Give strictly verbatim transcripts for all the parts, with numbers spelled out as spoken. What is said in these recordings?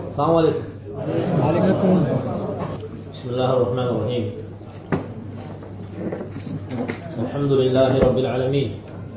السلام عليكم. عليكم. بسم الله الرحمن الرحيم. الحمد لله رب العالمين،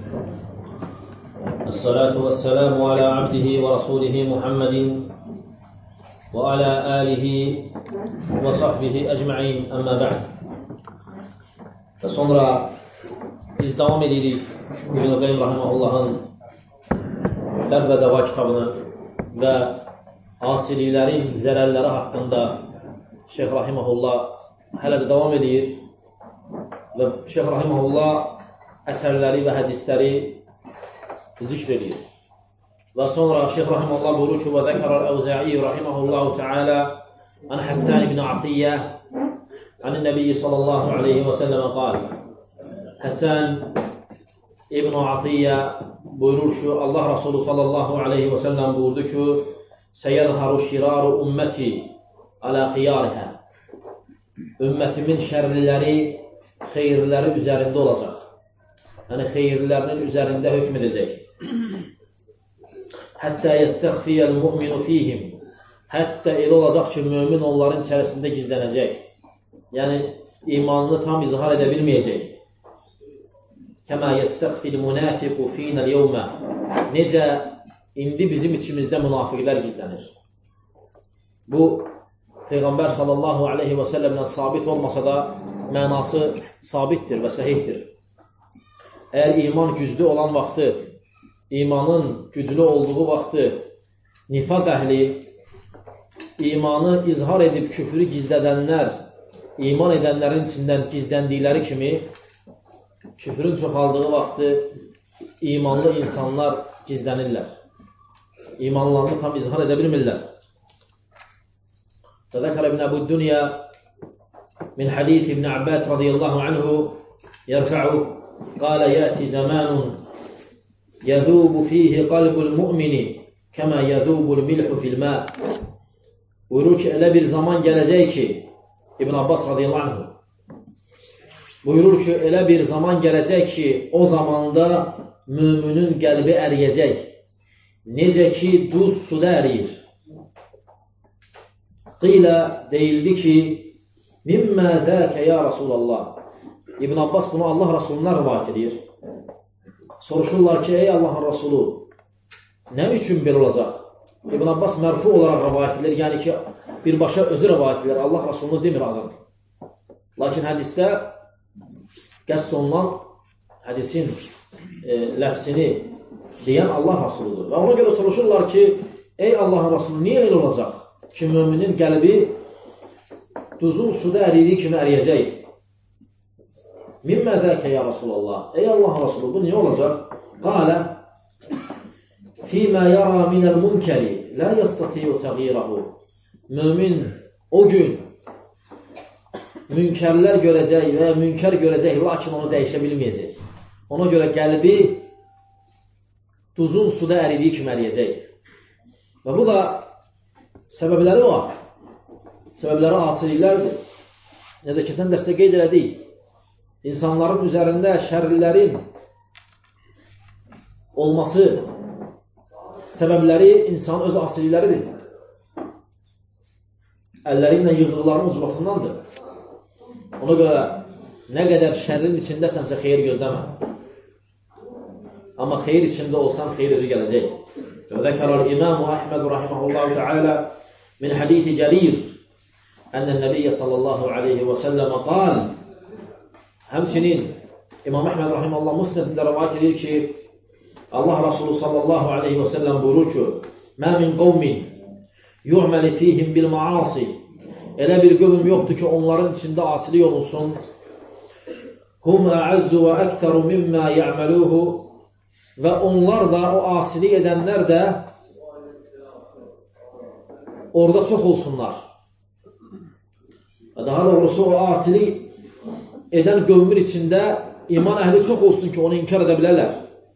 الصلاة والسلام على عبده ورسوله محمد وعلى آله وصحبه أجمعين. أما بعد. Ve sonra biz devam edirik İbn-i Qayyim Rahimahullah'ın Dərd və Dəva kitabını və asiliklərin zərərləri haqqında Şeyx Rahimahullah hələ də devam edir və Şeyx Rahimahullah əsərləri və hədisləri zikr edir. Və sonra Şeyx Rahimahullah buyurur ki, və zəkərəl Əvzə'i Rahimahullahu Teala an Həssən ibn Atiyyə an Nəbiyyi sallallahu aleyhi və səlləmə qal. Həssən ibn Atiyyə buyurur ki, Allah Resulü sallallahu aleyhi və səlləm buyurdu ki, Səyədharu şiraru ümməti alə xiyarihə. Ümmətimin şərliləri xeyirləri üzərində olacaq. Yəni, xeyirlərinin üzərində hökm edəcək. Həttə yəstəxfiyyəl mü'minu fihim. Hətta elə olacaq ki, mümin onların içərisində gizlənəcək. Yəni, imanını tam izhar edə bilməyəcək. Kəmə yəstəxfil münafiqu finəl yevmə. Necə indi bizim içimizdə münafiqlər gizlənir. Bu, Peyğəmbər sallallahu aleyhi və səlləmlə sabit olmasa da mənası sabitdir və səhihdir. Əgər iman güclü olan vaxtı, imanın güclü olduğu vaxtı, nifaq əhli, imanı izhar edib küfrü gizlədənlər, iman edənlərin içindən gizləndikləri kimi, küfrün çoxaldığı vaxtı imanlı insanlar gizlənirlər. İmanlarını tam izhar edə bilmirlər. Və zəkər ibn Əbu Dünya min hadith ibn Abbas radiyallahu anhu yərfə'u qalə yəti zamanun yəzubu fihi qalbul mu'mini kəmə yəzubul milhu fil mə. Buyurur ki, elə bir zaman gələcək ki, İbn Abbas radiyallahu anhu buyurur ki, elə bir zaman gələcək ki, o zamanda müminin qəlbi əriyəcək. Necə ki, duz suda əriyir. Qilə deyildi ki, mimmə zəkə ya Rasulallah. İbn Abbas bunu Allah Rasulundan rivayət edir. Soruşurlar ki, ey Allahın Rasulu, nə üçün belə olacaq? İbn Abbas mərfu olaraq rivayət edir, yəni ki, birbaşa özü rivayət edir, Allah Rasulunu demir adam. Lakin hədisdə qəsd olunan hədisin e, ləfsini deyən Allah Rasuludur. Və ona görə soruşurlar ki, ey Allahın Rasulu, niyə elə olacaq ki, müminin qəlbi duzun suda əridiyi kimi əriyəcək? Mimmə zəkə ya Rasulallah. Ey Allahın Rasulu, bu niyə olacaq? Qalə fīmə yara minəl münkəri lə yəstatiyu təğyirahu. Mümin o gün münkərlər görəcək və münkər görəcək, lakin onu dəyişə bilməyəcək. Ona görə qəlbi duzun suda əridiyi kimi əriyəcək. Və bu da səbəbləri var. Səbəbləri asiliklərdir. Necə keçən dəstə qeyd elədik. İnsanların üzərində şərlilərin olması səbəbləri insan öz asilikləridir. Əlləri ilə yığdıqlarının ucbatındandır. Ona görə nə qədər şərrin içindəsənsə xeyir gözləmə. Amma xeyir içində olsan, xeyir özü gələcək. Və zəkərəl İmam Əhməd rahiməhullahu teala min hadithi Cərir ənnən Nəbiyyə sallallahu aleyhi və səlləmə qal. Həmçinin İmam Əhməd rahiməhullah Musnədində rivayət edir ki, Allah Rasulü sallallahu aleyhi və səlləm buyurur ki, mə min qovmin yu'məli fihim bil maasi. Elə bir qövm yoxdur ki, onların içində asilik olunsun. Hum əəzzu və əktəru mimmə ya'məluhu. Və onlar da, o asilik edənlər də orada çox olsunlar. Daha doğrusu o asilik edən qövmün içində iman əhli çox olsun ki, onu inkar edə bilərlər.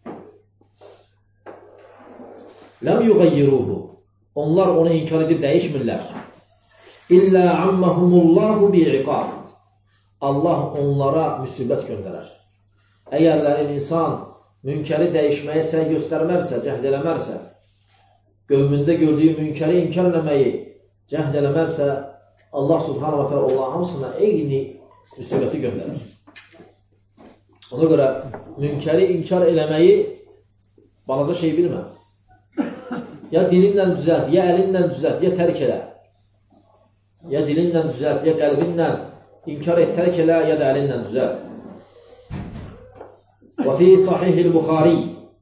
Ləm yuğayyiruhu. Onlar onu inkar edib dəyişmirlər. İllə ammahumullahu bi'iqab. Allah onlara müsibət göndərər. Əgərlərin insan münkəri dəyişməyə səy göstərmərsə, cəhd eləmərsə, qövmündə gördüyü münkəri inkar eləməyi cəhd eləmərsə, Allah subhanahu wa ta'ala onların hamısına eyni müsibəti göndərir. Ona görə münkəri inkar eləməyi balaca şey bilmə. Ya dilinlə düzəlt, ya əlinlə düzəlt, ya tərk elə. Ya dilinlə düzəlt, ya qəlbinlə inkar et, tərk elə, ya da əlinlə düzəlt. وفي صحيح البخاري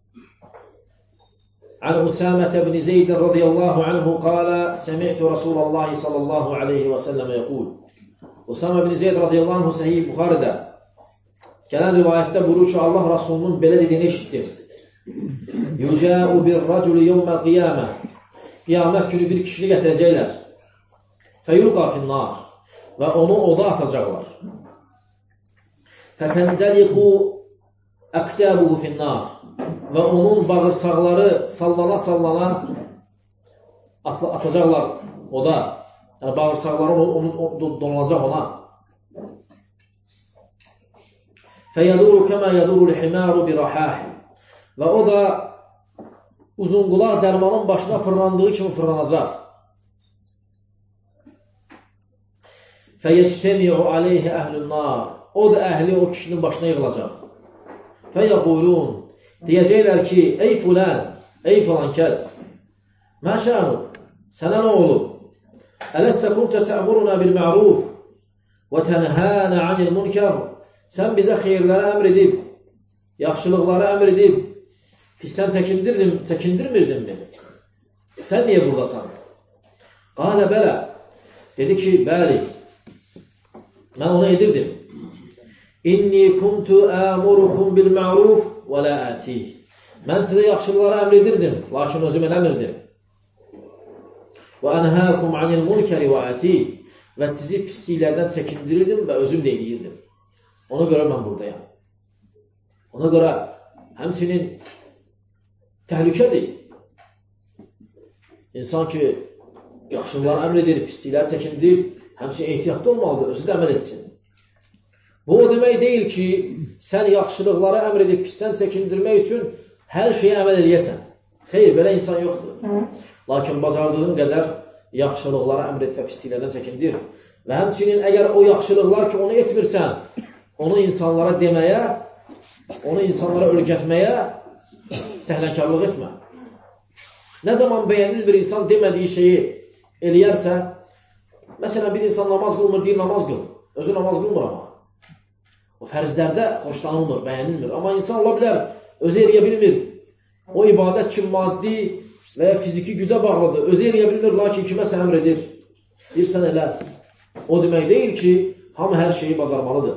عن أسامة بن زيد رضي الله عنه قال سمعت رسول الله صلى الله عليه وسلم يقول Usama bin Zeyd radiyallahu anh Sahih Buxarıda gələn rivayətdə buyurur ki, Allah Rasulunun belə dediyini eşitdim. Yücəu bir raculu yevməl qiyamə. Qiyamət günü bir kişini gətirəcəklər. Fəyulqa finnar. Və onu oda atacaqlar. Fətəndəliqu əqtəbuhu finnar. Və onun bağırsaqları sallana-sallana atacaqlar oda. Yəni, bağırsaqları onun dolanacaq ona. Fəyəduru kəmə yəduru l-himaru bir-rəhəhi. Və o da uzunqulaq dərmanın başına fırlandığı kimi fırlanacaq. Fəyəctəmi'u aleyhi əhlün-nar. O da əhli o kişinin başına yığılacaq. Fəyəqulun. Deyəcəklər ki, ey fulən, ey falan kəs. Məşənu, sənə nə olub? Ələstə kuntə tə'muruna bil-ma'ruf və tənhənə anil-munkar. Sən bizə xeyirlərə əmr edib, yaxşılıqlara əmr edib, pisdən çəkindirmirdin mi? Sən niyə buradasan? Qalə bələ. Dedi ki, bəli, mən onu edirdim. İnni kuntu əmurukum bil-ma'ruf və lə ətih. Mən sizə yaxşılıqlara əmr edirdim, lakin özüm eləmirdim. Və ənhəkum anil-munkəri və ətih. Və sizi pisliklərdən çəkindirirdim və özüm də edirdim. Ona görə mən buradayam. Ona görə həmçinin təhlükədir. İnsan ki, yaxşılıqlara əmr edir, pislikləri çəkindir, həmçinin ehtiyatlı olmalıdır, özü də əməl etsin. Bu o demək deyil ki, sən yaxşılıqlara əmr edib, pisdən çəkindirmək üçün hər şeyə əməl eləyəsən. Xeyr, belə insan yoxdur. Lakin bacardığın qədər yaxşılıqlara əmr edib və pisliklərdən çəkindir. Və həmçinin əgər o yaxşılıqlar ki, onu etmirsən, onu insanlara deməyə, onu insanlara öyrətməyə səhlənkarlıq etmə. Nə zaman bəyənil bir insan demədiyi şeyi eləyərsə, məsələn, bir insan namaz qılmır, deyir namaz qıl. Özü namaz qılmır amma. O fərzlərdə xoşlanılmır, bəyənilmir. Amma insan ola bilər, özü eləyə bilmir. O ibadət ki, maddi və ya fiziki gücə bağlıdır. Özü eləyə bilmir, lakin kiməsə əmr edir. Deyirsən elə. O demək deyil ki, hamı hər şeyi bacarmalıdır.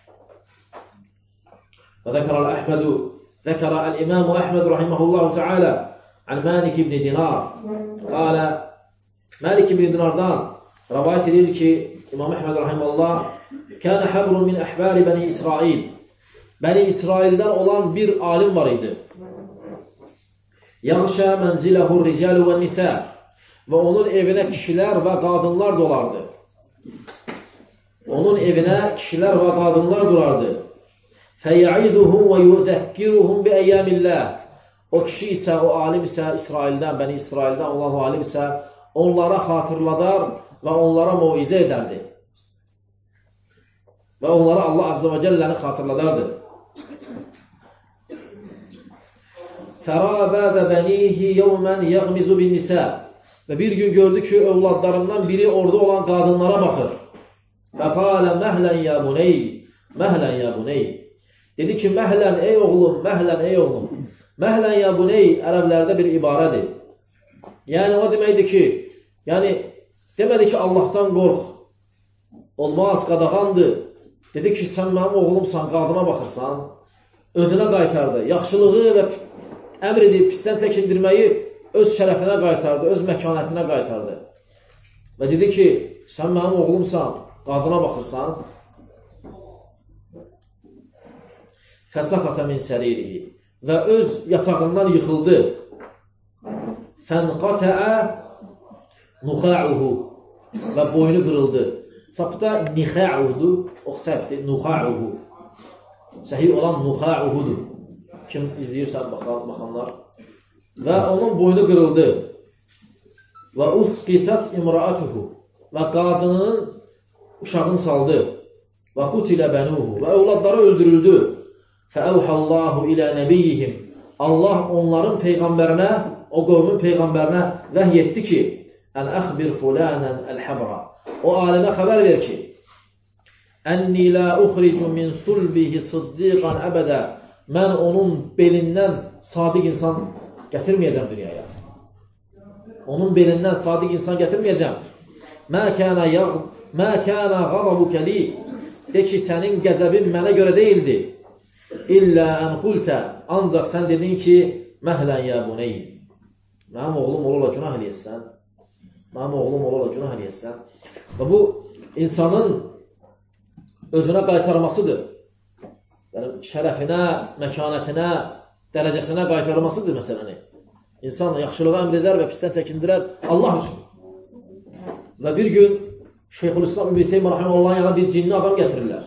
وذكر الأحمد ذكر الإمام أحمد رحمه الله تعالى عن مالك بن دينار قال مالك بن دينارdan rivayet edilir ki İmam Ahmed rahimehullah kana habrun min ahbar bani İsrail. Bani İsrail'den olan bir alim var idi. Yaxşa menzilehu ricalu ve nisa. Ve onun evine kişiler ve kadınlar dolardı. Onun evine kişiler ve kadınlar dolardı. فَيَعِذُهُمْ وَيُذَكِّرُهُمْ بِاَيَّامِ اللّٰهِ. O kişi ise, o alim ise, İsrail'den, Beni İsrail'den olan o alim ise, onlara hatırladar ve onlara muize ederdi. Ve onlara Allah Azze ve Celle'ni hatırladardı. فَرَابَادَ بَنِيهِ يَوْمًا يَغْمِزُ بِالنِّسَاءِ. Ve bir gün gördü ki evlatlarından biri orada olan kadınlara bakır. فَقَالَ مَهْلًا يَا بُنَيْ مَهْلًا يَا بُنَيْ. Dedi ki, məhələn ey oğlum, məhələn ey oğlum. Məhələn ya bu ney? Ərəblərdə bir ibarədir. Yəni, o deməkdir ki, yəni, demədi ki, Allahdan qorx. Olmaz, qadağandır. Dedi ki, sən mənim oğlumsan, qadına baxırsan, özünə qaytardı. Yaxşılığı və əmr edib, pisdən çəkindirməyi öz şərəfinə qaytardı, öz məkanətinə qaytardı. Və dedi ki, sən mənim oğlumsan, qadına baxırsan, fəsaqata min səririhi. Və öz yatağından yıxıldı. Fənqatəə nuxa'uhu. Və boynu qırıldı. Çapda nixa'uhudur, o səhvdir, nuxa'uhu. Səhih olan nuxa'uhudur. Kim izləyirsə baxanlar. Və onun boynu qırıldı. və usqitat imraatuhu və qadının uşağını saldı və qutilə bənuhu və övladları öldürüldü. Fəəvhallahu ilə nəbiyyihim. Allah onların peyğəmbərinə, o qövmün peyğəmbərinə vəhy etdi ki, ən əxbir fulanən əl-həbra. O alimə xəbər ver ki, ənni lə uxricu min sulbihi sıddiqan əbədə. Mən onun belindən sadiq insan gətirməyəcəm dünyaya. Onun belindən sadiq insan gətirməyəcəm. Mə kənə qadabuka li. De ki, sənin qəzəbin mənə görə deyildi. İllə ən qultə. Ancaq sən dedin ki, məhlən ya buney. Mənim oğlum olarla günah eləyəsən. Mənim oğlum olarla günah eləyəsən. Və bu, insanın özünə qaytarmasıdır. Yəni, şərəfinə, məkanətinə, dərəcəsinə qaytarmasıdır məsələni. İnsan yaxşılığa əmr edər və pisdən çəkindirər Allah üçün. Və bir gün Şeyxülislam İbn Teymiyyə Rahiməhullahın yanına bir cinli adam gətirirlər.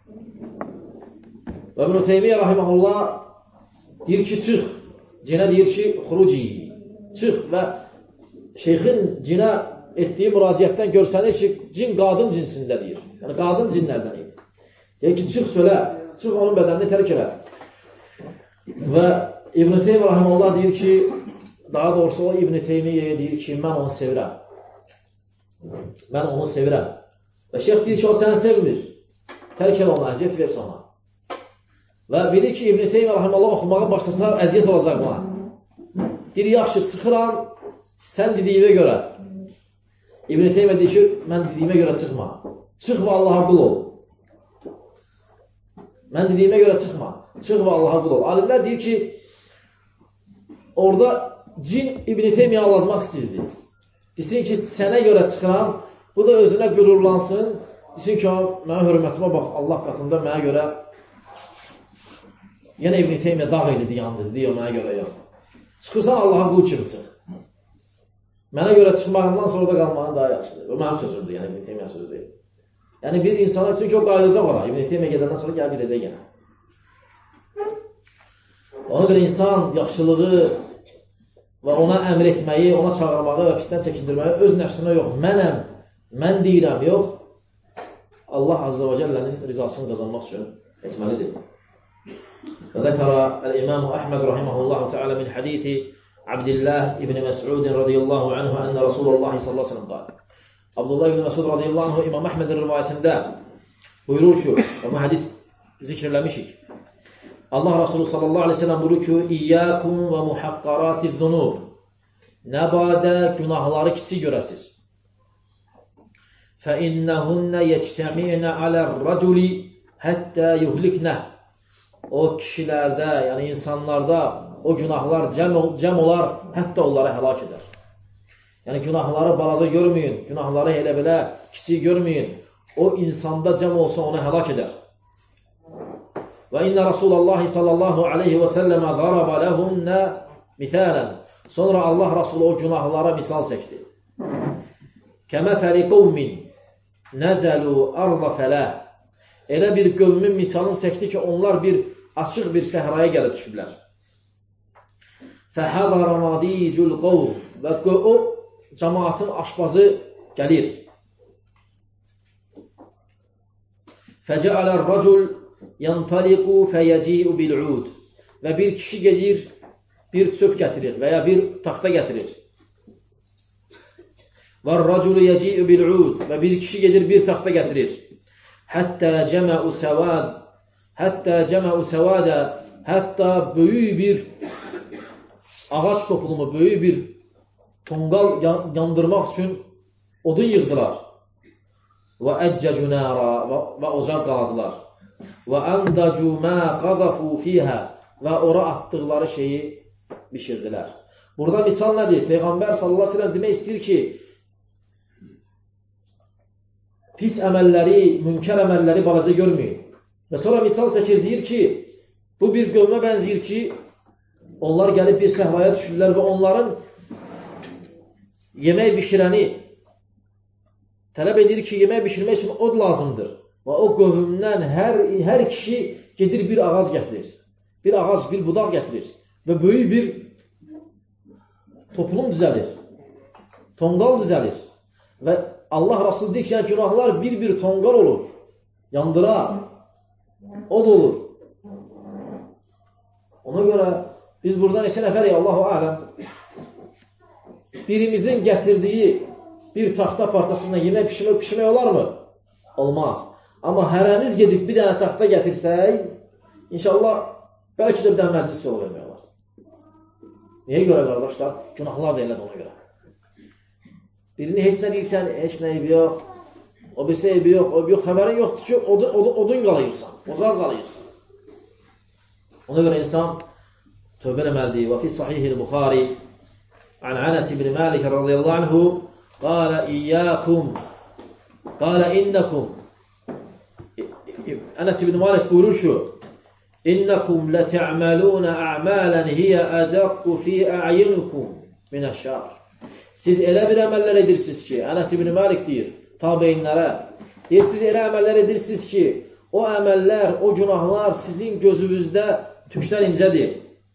Və İbn Teymiyyə Rahiməhullah deyir ki, çıx. Cinə deyir ki, xuruci. Çıx və şeyxin cinə etdiyi müraciətdən görsənir ki, cin qadın cinsində deyir. Yəni, qadın cinlərdən idi. Deyir ki, çıx söylə, çıx onun bədənini tərk elə. Və İbn Teymiyyə Rahiməhullah deyir ki, daha doğrusu o İbn Teymiyyəyə deyir ki, mən onu sevirəm. Mən onu sevirəm. Və şeyx deyir ki, o səni sevmir. Tərk elə ona, əziyyət versə ona. Və bilir ki, İbn Teymiyyə Rahiməhullah oxumağa başlasa, əziyyət olacaq buna. Deyir, yaxşı, çıxıram, sən dediyimə görə. İbn Teymiyyə deyir ki, mən dediyimə görə çıxma. Çıx və Allaha qul ol. Mən dediyimə görə çıxma. Çıx və Allaha qul ol. Alimlər deyir ki, orada cin İbn Teymiyyə anlatmaq istəyirdi. Desin ki, sənə görə çıxıram, bu da özünə qürurlansın. Desin ki, mənə hörmətimə bax, Allah qatında mənə görə yenə İbn Teymiyyə dağ idi, yandı, deyir, mənə görə yox. Çıxırsan, Allaha qul kimi çıx. Mənə görə çıxmağından sonra da qalmağın daha yaxşıdır. Bu mənim sözümdür, yəni İbn Teymiyyə söz deyil. Yəni bir insana üçün ki, o qayılacaq ora. İbn Teymiyyə gedəndən sonra gəl biləcək yenə. Ona görə insan yaxşılığı və ona əmr etməyi, ona çağırmağı və pisdən çəkindirməyi öz nəfsinə yox, mənəm, mən deyirəm, yox. Allah Azze və Cəllənin rizasını qazanmaq üçün etməlidir. Və zəkara əl-İmam Əhməd rahiməhullahu teala min hadithi Abdillah ibn Məs'ud radiyallahu anhu ənə Rasulullah sallallahu aleyhi ve sellem qal. Abdullah ibn Məs'ud radiyallahu anhu İmam Əhmədin rivayətində buyurur ki, və bu hədis zikirləmişik. Allah Resulü sallallahu aleyhi ve sellem buyurur ki, İyyâkum və muhaqqaratiz-zunub. Nə badə günahları kiçik görəsiz. فَإِنَّهُنَّ يَجْتَمِعْنَ عَلَى الرَّجُلِ حَتَّى يُهْلِكْنَهُ. O kişilərdə, yəni insanlarda o günahlar cəm, cəm olar, hətta onları həlak edər. Yəni günahları balaca görməyin, günahları elə belə kiçik görməyin. O insanda cəm olsa onu həlak edər. Və inna Rasulullah sallallahu aleyhi və səlləmə qaraba ləhunna misələn. Sonra Allah Rasulü o günahlara misal çəkdi. Kəməfəli qovmin nəzəlu arda fələh. Elə bir qövmin misalını çəkdi ki, onlar bir açıq bir səhraya gəlib düşüblər. Fəhədara nadicul qov. Və o cəmaatın aşpazı gəlir. Fəcəalər racul yantaliqu fəyəci'u bil'ud. Və bir kişi gedir, bir çöp gətirir və ya bir taxta gətirir. Və raculu yəci'u bil'ud. Və bir kişi gedir, bir taxta gətirir. Həttə cəmə'u səvad. Həttə cəmə'u səvadə. Hətta böyük bir ağac toplumu, böyük bir tonqal yandırmaq üçün odun yığdılar. Və əccəcu nəra. Və ocaq qaladılar. Və əndəcu mə qazafu fiyhə. Və ora atdıqları şeyi bişirdilər. Burada misal nədir? Peyğəmbər sallallahu aleyhi ve sellem demək istəyir ki, pis əməlləri, münkər əməlləri balaca görməyin. Və sonra misal çəkir, deyir ki, bu bir qövmə bənziyir ki, onlar gəlib bir səhraya düşürlər və onların yemək bişirəni tələb edir ki, yemək bişirmək üçün od lazımdır. Və o qövmdən hər, hər kişi gedir bir ağac gətirir. Bir ağac, bir budaq gətirir. Və böyük bir toplum düzəlir. tonqal düzəlir. Və Allah Rasulü deyir ki, günahlar bir-bir tonqal olur. Yandırar. O da olur. Ona görə biz burada neçə nəfərik, Allahu aləm, birimizin gətirdiyi bir taxta parçasından yemək pişirmək, pişirmək olar mı? Olmaz. Amma hərəmiz gedib bir dənə taxta gətirsək, inşallah bəlkə də bir dənə məclis yolu vermək olar. Niyə görə, qardaşlar? Günahlar da elədir ona görə. Birini heç nə deyirsən, heç nə eybi yox, o birisi eybi yox, o yox, xəbərin yoxdur ki, odun, odun, odun qalayırsan, ozaq qalayırsan. Ona görə insan tövbə eləməlidir. Və fi sahihil Buxari an Anas ibn Malik radiyallahu anhu qala iyyakum qala innakum Anas ibn Malik buyurur ki, innakum lata'maluna a'malan hiya adaqqu fi a'yunikum min ash-shar. Siz elə bir əməllər edirsiniz ki, Anas ibn Malik deyir tabeinlərə, deyir, siz elə əməllər edirsiniz ki, o əməllər, o günahlar sizin gözünüzdə tükdən incədir.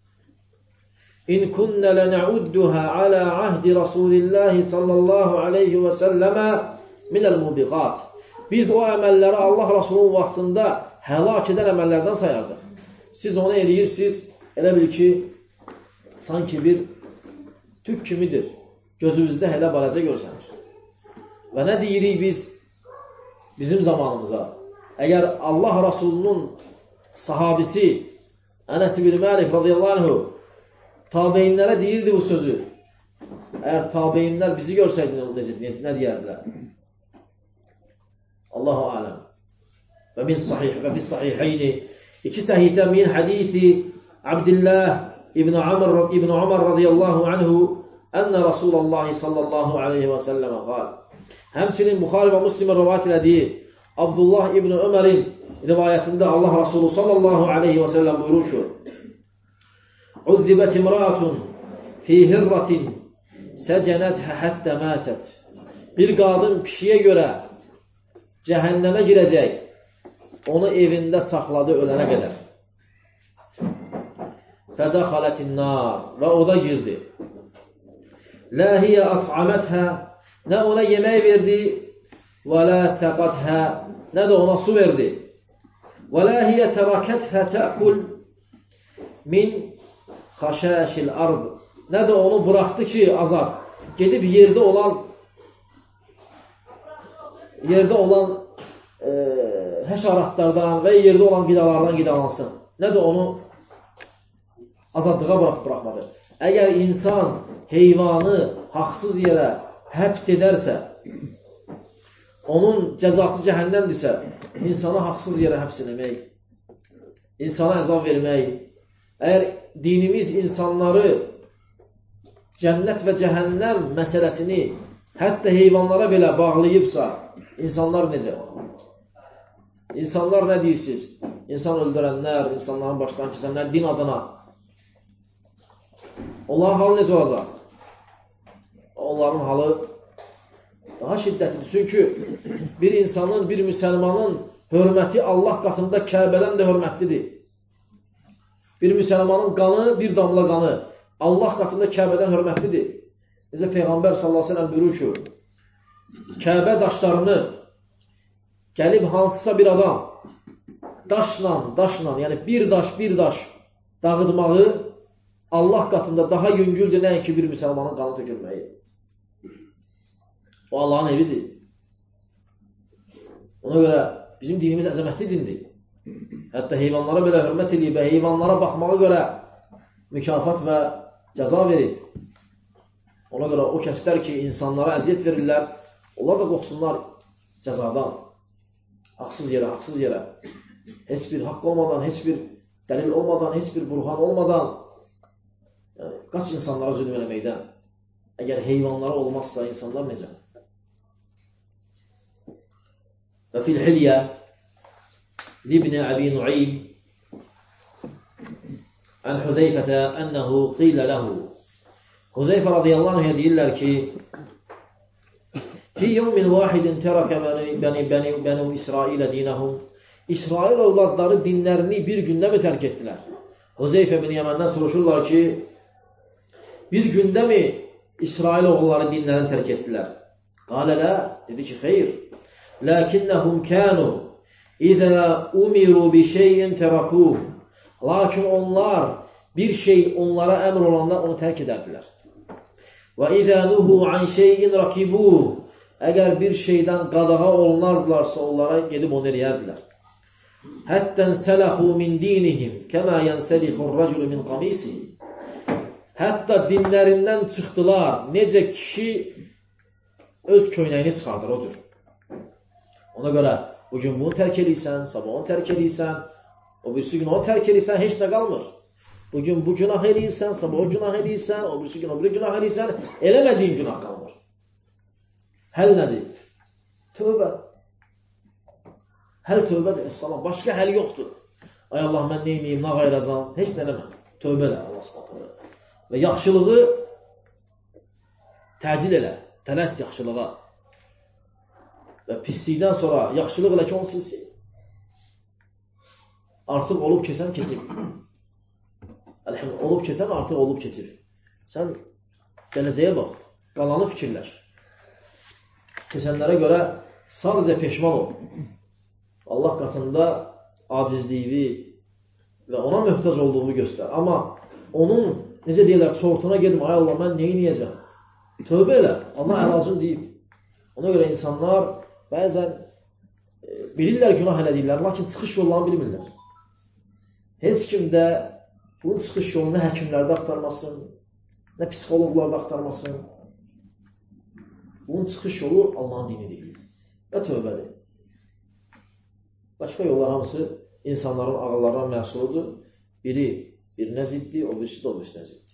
İn kunnə lənəudduhə alə ahdi Rasulillahi sallallahu aleyhi və səlləmə minəl mubiqat. Biz o əməlləri Allah Rasulunun vaxtında həlak edən əməllərdən sayardıq. Siz onu eləyirsiniz, elə bil ki, sanki bir tük kimidir. Gözünüzdə hələ barəcə görsənir. Və nə deyirik biz bizim zamanımıza? Əgər Allah Rasulunun sahabisi Anas ibn Malik radiyallahu anhu tabeinlərə deyirdi bu sözü. Əgər tabeinlər bizi görsəydi nə deyərdilər? Allahu aləm. Və min sahih və fi sahihayni iki sahihdə min hadisi Abdullah ibn Amr ibn Umar radiyallahu anhu ənə Rasulullah sallallahu aleyhi və səlləmə qal. Həmçinin Buxari və Müslimə rivayət elədiyi Abdullah ibn Ömərin rivayətində Allah Rasulü sallallahu aleyhi və səlləm buyurur ki, Uzzibət imraatun fi hirratin səcənəthə həttə mətət. Bir qadın pişiyə görə cəhənnəmə girəcək, onu evində saxladı ölənə qədər. Fədəxalətin nar və o da girdi. La hiyə at'aməthə, nə ona yemək verdi, və la səqathə, nə də ona su verdi. Və la hiyə tərəkəthə təəkul min xaşəşil ard, nə də onu buraxdı ki, azad, gedib yerdə olan yerdə olan e, həşaratlardan və yerdə olan qidalardan qidalansın. Nə də onu azadlığa bırax bıraxmadı. Əgər insan heyvanı haqsız yerə həbs edərsə, onun cəzası cəhənnəmdirsə, insana haqsız yerə həbs eləmək, insana əzab vermək, əgər dinimiz insanları cənnət və cəhənnəm məsələsini hətta heyvanlara belə bağlayıbsa, insanlar necə? İnsanlar nə deyirsiniz? İnsan öldürənlər, insanların başdan keçənlər din adına. Onların halı necə olacaq? Onların halı daha şiddətlidir. Çünki bir insanın, bir müsəlmanın hörməti Allah qatında Kəbədən də hörmətlidir. Bir müsəlmanın qanı, bir damla qanı Allah qatında Kəbədən hörmətlidir. Necə Peyğəmbər sallallahu əleyhi və səlləm buyurur ki, Kəbə daşlarını gəlib hansısa bir adam daşla, daşla, yəni bir daş, bir daş dağıtmağı Allah qatında daha yüngüldür nəinki bir müsəlmanın qanı tökülməyi. O Allahın evidir. Ona görə bizim dinimiz əzəmətli dindir. Hətta heyvanlara belə hörmət edib və heyvanlara baxmağa görə mükafat və cəza verir. Ona görə o kəslər ki, insanlara əziyyət verirlər, onlar da qorxsunlar cəzadan. Haqsız yerə, haqsız yerə. Heç bir haqq olmadan, heç bir dəlil olmadan, heç bir burhan olmadan yəni, qaç insanlara zülm eləməkdən. Əgər heyvanlara olmazsa insanlar necə? Və fil hilyə libni Əbi Nu'aym ən Hüzeyfətə ənəhu qilə ləhu. Hüzeyfə radiyallahu anh deyirlər ki, fi yevmin vahidin tərəkə bənu İsrailə dinəhum. İsrail övladları dinlərini bir gündə mi tərk etdilər? Hüzeyfə bin Yəməndən soruşurlar ki, bir gündə mi İsrail oğulları dinlərini tərk etdilər. Qalə lə, dedi ki, xeyr. Ləkinnəhum kənu İzə umiru bi şeyin tərakuh. Lakin onlar bir şey onlara əmr olanda onu tərk edərdilər. Və izə nuhu an şeyin rakibuh. Əgər bir şeydən qadağa olunardılarsa onlara gedib onu eləyərdilər. Həttən sələxu min dinihim kəmə yənsəlixur rəculu min qamisi. Hətta dinlərindən çıxdılar. Necə kişi öz köynəyini çıxardır, o cür. Ona görə bugün bunu tərk edirsən, sabah onu tərk edirsən, o birisi gün onu tərk edirsən, heç nə qalmır. Bugün bu günah edirsən, sabah o günah edirsən, o birisi gün o biri günah edirsən, eləmədiyin günah qalmır. Həl nədir? Tövbə. Həl tövbədir, əssalam. Başqa həl yoxdur. Ay Allah, mən neyniyim, nə qayrazam, heç nə eləməm. Tövbədir, Allah subhanətə. Və yaxşılığı təcil elə, tələs yaxşılığa. Və pislikdən sonra yaxşılıq elə ki, onu silsin. Artıq olub keçən keçib. Əlhamdülillah, olub keçən artıq olub keçib. Sən gələcəyə bax, qalanı fikirləş. Keçənlərə görə sadəcə peşman ol. Allah qatında acizliyi və ona möhtac olduğunu göstər. Amma onun, necə deyirlər, çortuna gedin, ay Allah, mən neyi niyəcəm? Tövbə elə, Allah əlacını deyib. Ona görə insanlar bəzən e, bilirlər günah elədiklər, lakin çıxış yollarını bilmirlər. Heç kim də bunun çıxış yolunu nə həkimlərdə axtarmasın, nə psixologlarda axtarmasın. Bunun çıxış yolu Allahın dinidir və tövbədir. Başqa yollar hamısı insanların ağıllarına məhsuludur. Biri birinə ziddir, o birisi də o birisinə ziddir.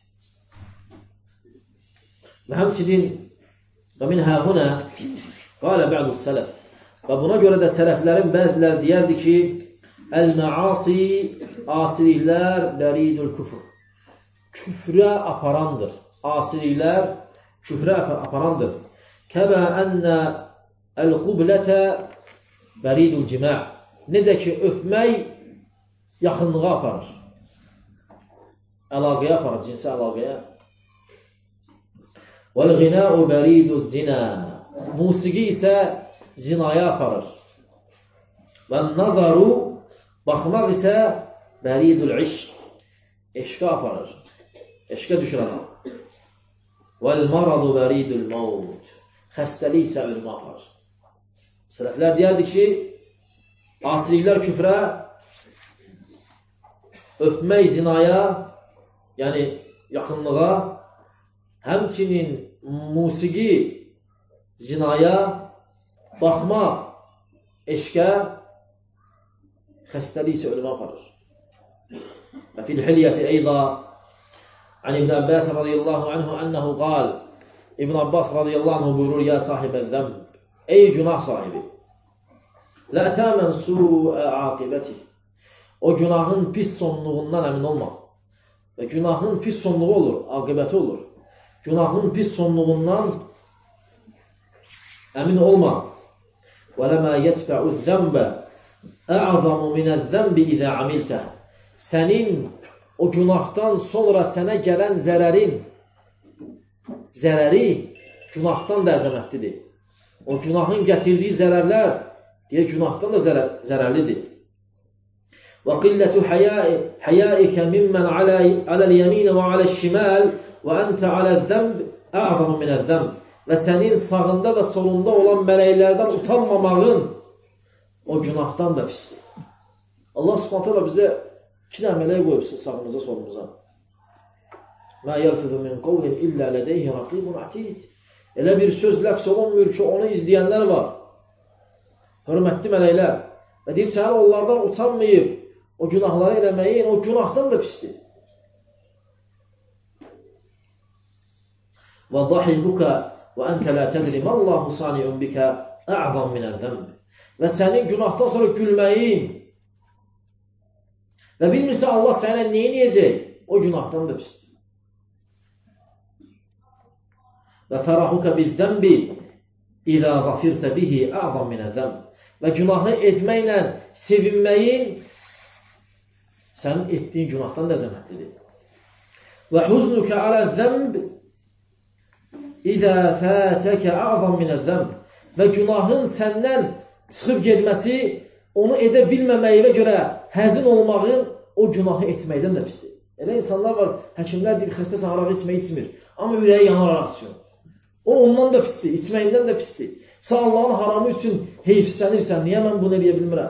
Və həmçinin və min həhunə qalə bə'dus sələf. Və buna görə də sələflərin bəziləri deyərdi ki, əl-məasi, asiliklər bəridul küfr. Küfrə aparandır. Asiliklər küfrə aparandır. Kəbə ənnə əl-qublətə bəridul cimə. Necə ki, öpmək yaxınlığa aparır. Əlaqəyə aparır, cinsi əlaqəyə. Vəl-ğinəu bəridul zinə. Musiqi isə zinaya aparır. Və-nəzaru, baxmaq isə bəridul işq. Eşqə aparır. Eşqə düşür adam. Vəl-maradu bəridul mavud. Xəstəlik isə ölümə aparır. Sələflər deyərdi ki, asiliklər küfrə, öpmək zinaya, yəni yaxınlığa, həmçinin musiqi zinaya, baxmaq eşqə, xəstəlik isə ölümə aparır. Və fil-hilyəti eyda an İbn Abbas radiyallahu anhu ənəhu qal, İbn Abbas radiyallahu anhu buyurur, ya sahibə zəmb, ey günah sahibi, lə təmən su'ə aqibətih, o günahın pis sonluğundan əmin olma. Və günahın pis sonluğu olur, aqibəti olur. Günahın pis sonluğundan əmin olma. Və ləmə yətbə'u zəmbə ə'zamu minəz-zəmbi izə amiltəh. Sənin o günahdan sonra sənə gələn zərərin, zərəri günahdan da əzəmətlidir. O günahın gətirdiyi zərərlər deyə günahdan da zərər, zərərlidir. Və qillətu həyəikə mimmən aləl-yəminə və aləl-şiməl və əntə aləl-zəmb ə'zamu minəz-zəmb. Və sənin sağında və solunda olan mələklərdən utanmamağın o günahdan da pisdir. Allah subhanətə bizə iki dənə mələk qoyubsa sağımıza, solumuza. Mə yəlfidu min qovlin illə lədeyhi raqibun atid. Elə bir söz ləfs olunmur ki, onu izləyənlər var. Hörmətli mələklər. Və deyir, sən onlardan utanmayıb o günahları eləməyin, o günahdan da pisdir. Və dahibuka və əntə lə tədri məllahu saniyun bikə ə'zam minəz-zəmb. Və sənin günahdan sonra gülməyin və bilmirsə Allah sənə neyi neyəcək? O günahdan da pisdir. Və fərahuka biz-zəmbi izə zafirtə bihi ə'zam minəz-zəmb. Və günahı etməklə sevinməyin sənin etdiyin günahdan da əzəmətlidir. Və huznuka aləz-zəmb İzə fətəkə a'zam minəz-zəmb. Və günahın səndən çıxıb getməsi, onu edə bilməməyinə görə həzin olmağın o günahı etməkdən də pisdir. Elə insanlar var, həkimlər deyir, xəstəsən, araq içmək içmir. Amma ürəyi yanar araq üçün. O ondan da pisdir, içməyindən də pisdir. Sən Allahın haramı üçün heyfslənirsən, niyə mən bunu eləyə bilmirəm?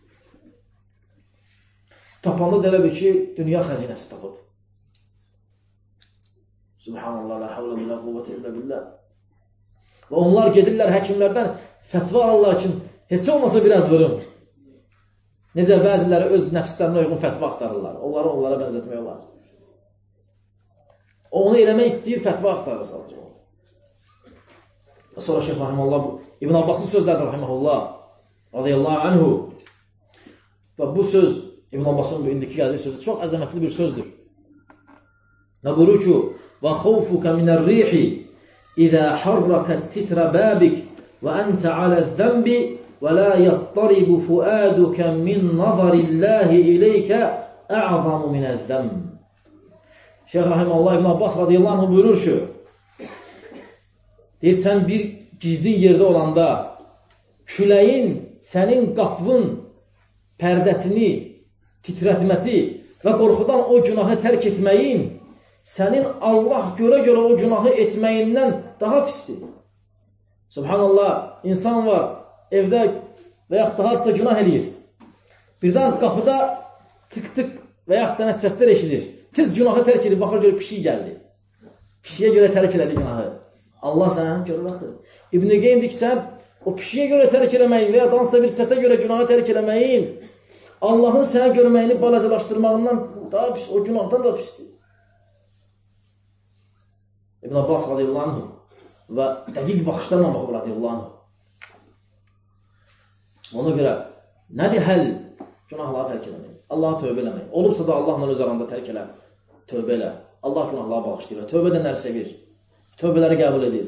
Tapanda deyə bir ki, dünya xəzinəsi tapıb. Subhanallah, la havlə və la quvvətə illə billah. Və onlar gedirlər həkimlərdən fətva alırlar ki, heç olmasa biraz vurun. Necə bəziləri öz nəfslərinə uyğun fətva axtarırlar. Onları onlara bənzətmək olar. O onu eləmək istəyir, fətva axtarır sadəcə. Sonra Şeyx Rahiməllah, İbn Abbasın sözlədir Rahiməllah, radiyallahu anhu. Və bu söz, İbn Abbasın bu indiki yazı sözü çox əzəmətli bir sözdür. Və buyurur ki, وَخَوْفُكَ مِنَ الرِّيحِ إِذَا حَرَّكَتْ سِتْرَ بَابِكَ وَأَنْتَ عَلَى الذَّنْبِ وَلَا يَضْطَرِبُ فُؤَادُكَ مِنْ نَظَرِ اللّٰهِ إِلَيْكَ أَعْظَمُ مِنَ الذَّنْبِ. Şeyh Rahiməllah İbn Abbas radiyallahu anh buyurur ki, deyir, sən bir gizlin yerdə olanda küləyin sənin qapının pərdəsini titrətməsi və qorxudan o günahı tərk etməyin sənin Allah görə-görə o günahı etməyindən daha pisdir. Subhanallah, insan var, evdə və yaxud da harsısa günah eləyir. Birdən qapıda tık-tık və yaxud da nə səslər eşidir. Tez günahı tərk edib, baxır görə pişik gəldi. Pişiyə görə tərk elədi günahı. Allah sənə həm görür, baxır. İbn-i Qeym deyir ki, sən o pişiyə görə tərk eləməyin və ya dansda bir səsə görə günahı tərk eləməyin Allahın sənə görməyini balacalaşdırmağından daha pis, o günahdan da pisdir. İbn Abbas radiyallahu anh və dəqiq baxışlarla baxıb radiyallahu anh. Ona görə nədir həll? Günahları tərk eləmək, Allaha tövbə eləmək. Olubsa da Allahla öz aranda tərk elə, tövbə elə. Allah günahları bağışlayır, tövbə edənləri sevir, tövbələri qəbul edir.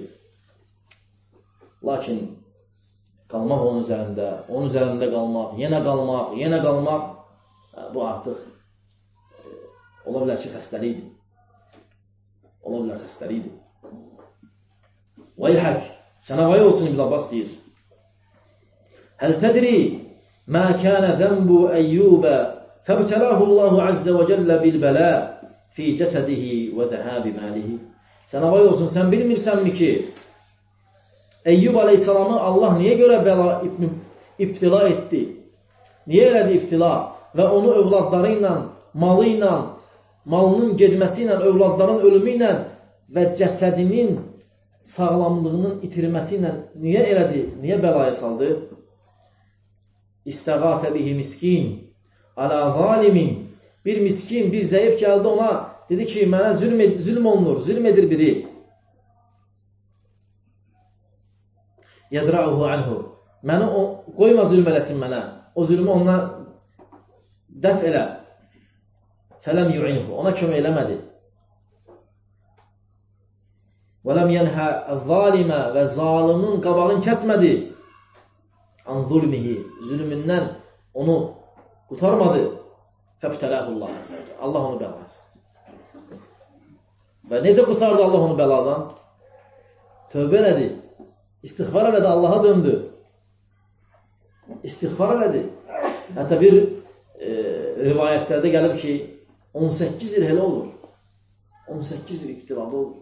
Lakin qalmaq onun üzərində, onun üzərində qalmaq, yenə qalmaq, yenə qalmaq, bu artıq ola bilər ki, xəstəlikdir. Ola bilər xəstəlikdir. Vayhək, sənə vay olsun İbn Abbas deyir. Həl tədri mə kənə zəmbu əyyubə fəbtəlahu Allahu əzzə və cəllə bilbələ fi cəsədihi və zəhəbi məlihi. Sənə vay olsun, sən bilmirsənmi ki, Əyyub aleyhissalamı Allah niyə görə bəla iptila etdi? Niyə elədi iftila? Və onu övladları ilə, malı ilə, malının gedməsi ilə, övladların ölümü ilə və cəsədinin sağlamlığının itirməsi ilə niyə elədi? Niyə bəlaya saldı? İstəğafə bihi miskin, alə zalimin. Bir miskin, bir zəif gəldi ona, dedi ki, mənə zülm, ed zülm olunur, zülm edir biri. Yədrauhu anhu. Məni o, qoyma zülm eləsin mənə. O zülmü ondan dəf elə. Fələm yu'inhu. Ona kömək eləmədi. وَلَمْ يَنْهَا الظَّالِمَ və zalimin qabağını kəsmədi. An zulmihi. Zülmündən onu qutarmadı. Fəbtələhullah. Allah onu bəladı. Və necə qutardı Allah onu bəladan? Tövbə elədi. İstiğfar elədi, Allaha döndü. İstiğfar elədi. Hətta bir e, rivayətlərdə gəlib ki, on səkkiz il elə olur. on səkkiz il ibtilada olur.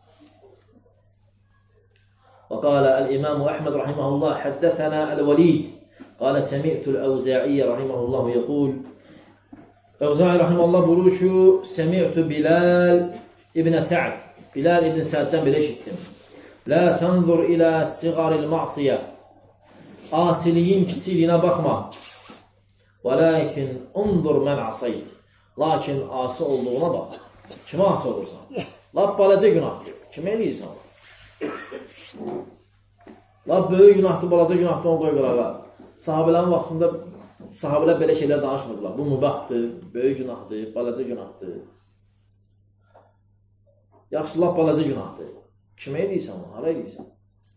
Və qalə əl-İmamu Əhməd rahiməhullah həddəthənə əl-Valid qalə səmi'tul əvzəiyyə rahiməhullahu yəqul Əvzəi rahiməhullah buyurur ki, səmi'tu Bilal ibn Sə'd Bilal ibn Sə'ddən belə eşitdim. Lə tənzur ilə siğaril ma'siyə Asiliyin kiçiliyinə baxma. Və lakin undur mən asayt. Lakin asi olduğuna bax. Kimə asi olursan? Lap balaca günahdır. Kimə eləyirsən? Lap böyük günahdır, balaca günahdır, onu qoy qırağa. Sahabələrin vaxtında sahabələr belə şeylər danışmırdılar. Bu mübahdır, böyük günahdır, balaca günahdır. Yaxşı, lap balaca günahdır. Kimə eləyirsən onu? Hara eləyirsən?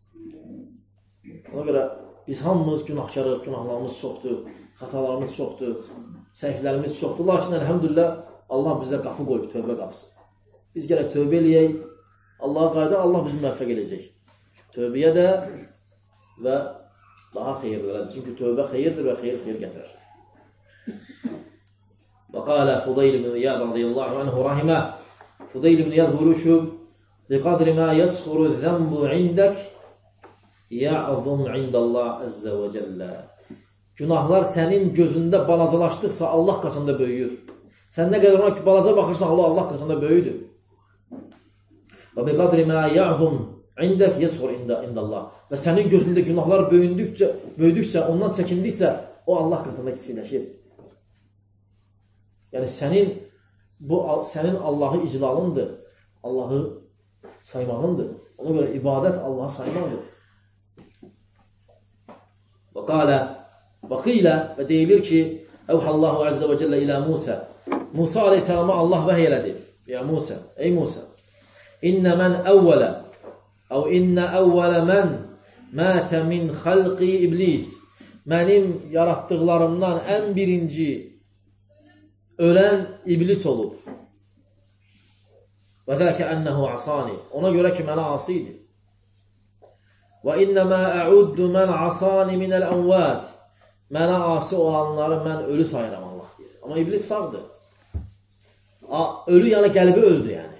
Ona görə biz hamımız günahkarıq, günahlarımız çoxdur, xatalarımız çoxdur, səhvlərimiz çoxdur. Lakin əlhəmdülillah Allah bizə qapı qoyub, tövbə qapısı. Biz gələk tövbə eləyək, Allah'a qayıdaq, Allah bizi müvəffəq edəcək. Tövbəyə də və daha xeyirlərdir. Çünki tövbə xeyirdir və xeyir xeyir gətirir. Və qalə Fudayl ibn İyad radiyallahu anhu rahimə Fudayl ibn İyad buyurur ki بِقَدْرِ مَا يَسْخُرُ الذَّنْبُ عِنْدَكْ يَعْظُمْ عِنْدَ اللّٰهِ عَزَّ وَجَلَّ Günahlar sənin gözündə balacalaşdıqsa Allah qatında böyüyür. Sən nə qədər ona balaca baxırsan, Allah Allah qatında böyüdür. Və بِقَدْرِ مَا يَعْظُمْ عِنْدَكْ يَسْخُرُ عِنْدَ اللّٰهِ Və sənin gözündə günahlar böyüdükcə, böyüdüksə, ondan çəkindiksə, o Allah qatında kiçikləşir. Yəni sənin bu sənin Allahı iclalındır, Allahı saymağındır. Ona görə ibadət Allahı saymaqdır. Və qalə və qilə və deyilir ki, Əvhallahu Azze və Cəllə ilə Musa Musa aleyhissalama Allah vəhy elədi. Ya Musa, ey Musa İnnə mən əvvələ əv innə əvvələ mən mətə min xalqi iblis Mənim yaratdıqlarımdan ən birinci ölən iblis olub. Və zəkə ənəhu asani. Ona görə ki, mənə asidir. Və innəmə əuddu mən asani minəl əvvət. Mənə asi olanları mən ölü sayıram, Allah deyir. Amma iblis sağdır. Ölü, yəni qəlbi öldü, yəni.